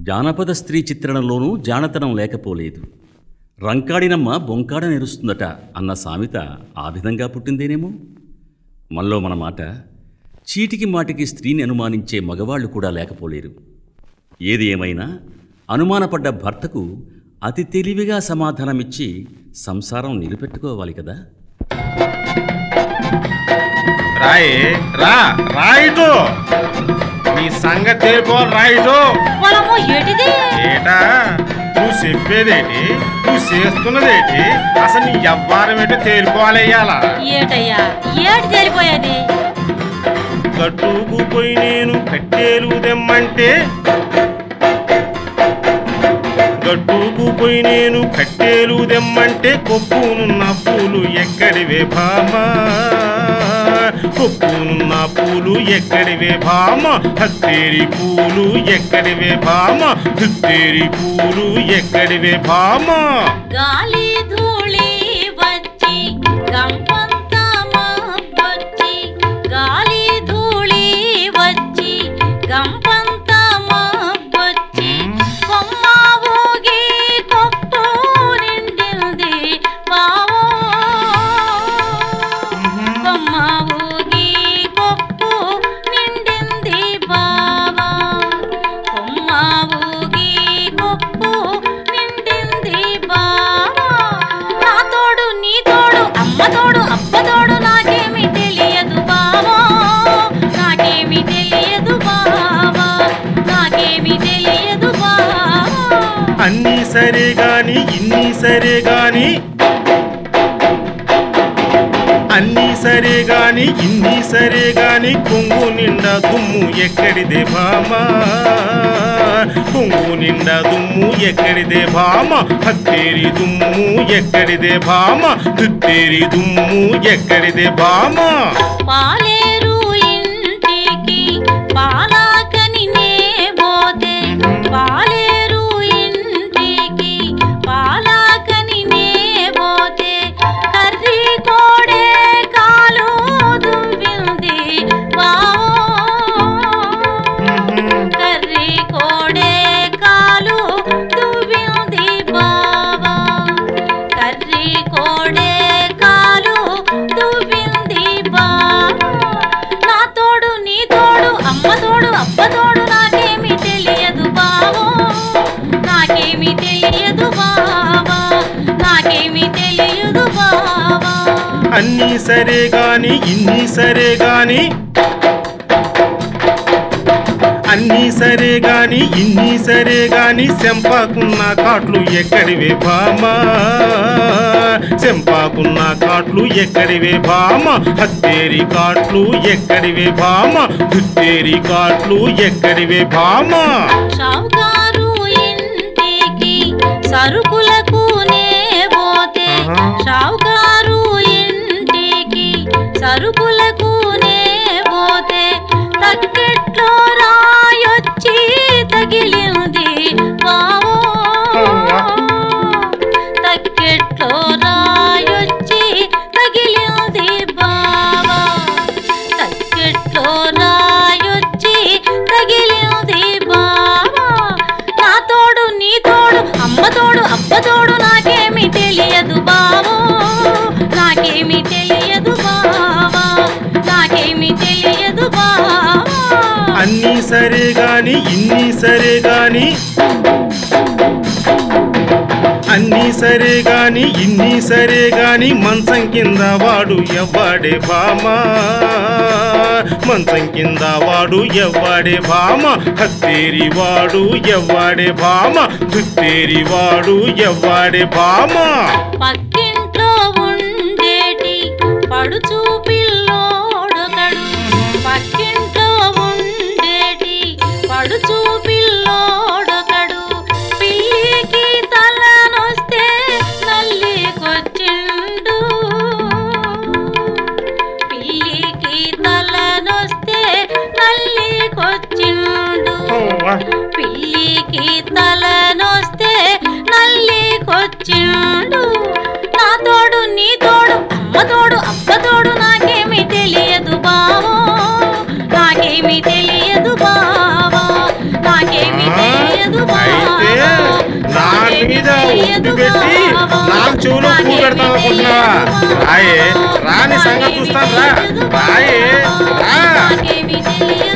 జానపద స్త్రీ చిత్రణలోనూ జానతనం లేకపోలేదు. రంకాడినమ్మ బొంకాడ నెరుస్తుందట అన్న సామెత ఆ విధంగా పుట్టిందేనేమో. మనలో మన మాట, చీటికి మాటికి స్త్రీని అనుమానించే మగవాళ్లు కూడా లేకపోలేరు. ఏది ఏమైనా అనుమానపడ్డ భర్తకు అతి తెలివిగా సమాధానమిచ్చి సంసారం నిలబెట్టుకోవాలి కదా. రాయిటు నీ సంగతి తేరుకోవాలి. రాయిటు ఏటా నువ్వు చెప్పేదేటి, నువ్వు చేస్తున్నదేటి, అసలు నీ ఎవ్వారం ఏంటో తేరుకోవాలయ్యాలా. ఏటయ్యా ఏటి తేలిపోయేది? కట్టుకుపోయి నేను కట్టేలు దెమ్మంటే, గట్టుకుపోయి నేను కట్టేలు దెమ్మంటే కొప్పునున్న పూలు ఎక్కడివే భామా, కొప్పునున్న పూలు ఎక్కడివే భామ, హత్తేరి పూలు ఎక్కడివే భామ, దుత్తేరి పూలు ఎక్కడివే భామ. గాలి ధూళి వచ్చి గంపంతా మబ్బొచ్చి, గాలి ధూళి వచ్చి గంపంతా మబ్బొచ్చి, కొమ్మ ఊగి కొప్పు నిండింది బావో, కొమ్మ ఊగి కొప్పు నిండింది బావా, కొమ్మ ఊగి కొప్పు నిండింది బావా. నా తోడు నీ తోడు అమ్మ తోడు అబ్బ తోడు నాకేమి తెలియదు బావో, నాకేమి తెలియదు బావా, నాకేమి తెలియదు బావా. అన్నీ సరే గాని ఇన్ని సరే గాని, అన్నీ సరే గాని ఇన్ని సరే గాని, కొంగు నిండా దుమ్ము ఎక్కడిదే భామా, కొంగు నిండా దుమ్ము ఎక్కడిదే భామ, హత్తేరి దుమ్ము ఎక్కడిదే భామ, దుత్తేరి దుమ్ము ఎక్కడిదే భామ. పాలేరు ఇంటికి పాలాకని నే పోతే, పాలేరు ఇంటికి పాలాకని నే పోతే, కర్రీ కోడే కాలు దువ్వింది బావో, కర్రీ కోడే కాలు దువ్వింది బావా, కర్రీ కోడే కాలు దువ్వింది బావా. నా తోడు నీ తోడు అమ్మ తోడు అబ్బ తోడు నాకేమి తెలియదు బావో, నాకేమి తెలియదు బావా, నాకేమి తెలియదు బావా. అన్నీ సరే గాని ఇన్ని సరే గాని, అన్నీ సరే గాని ఇన్ని సరే గాని, చెంపాకున్న కాట్లు ఎక్కడివే భామా, చెంపాకున్న కాట్లు ఎక్కడివే భామ, హత్తేరి కాట్లు ఎక్కడివే భామ, దుత్తేరి కాట్లు ఎక్కడివే భామ. షావుకారు ఇంటికి సరుకులకు నే పోతే, షావుకారు ఇంటికి సరుకులకు నే పోతే, తక్కెట్లో రాయొచ్చి తగిలింది బావో, తక్కెట్లో రాయొచ్చి తగిలింది బావా, తక్కెట్లో రాయొచ్చి తగిలింది బావా. నా తోడు నీ తోడు అమ్మ తోడు అబ్బ తోడు నాకేమి తెలియదు బావో, నాకేమి తెలియదు బావా, నాకేమి తెలియదు బావా. అన్నీ సరే గాని ఇన్ని సరే గాని, అన్నీ సరే గాని ఇన్ని సరే గాని, మంచం కింద వాడు ఎవ్వాడే భామా, మంచం కింద వాడు ఎవ్వాడే భామ, హత్తేరి వాడు ఎవ్వాడే భామ, దుత్తేరి వాడు ఎవ్వాడే భామ. పక్కింట్లో ఉండేటి పడుచు పిల్లోడొకడు, పక్కింట్లో ఉండేటి పడుచు పిల్లోడొకడు, పిల్లికి తలనొస్తే నల్లికొచ్చిండు, పిల్లికి తలనొస్తే నల్లికొచ్చిండు, పిల్లికి తలనొస్తే నల్లికొచ్చిండు. నా తోడు నీ తోడు అమ్మ తోడు అబ్బ తోడు నాకేమి తెలియదు బావో, నాకేమి తెలియదు బావా, నాకేమి తెలియదు బావా. కత్తి పెట్టి నాకు చెవులో పూ పెడతాం అనుకుంటున్నావా? రాయే రాని సంగతి చూస్తాను రా. రాయే రా. నాకేమీ తెలియదు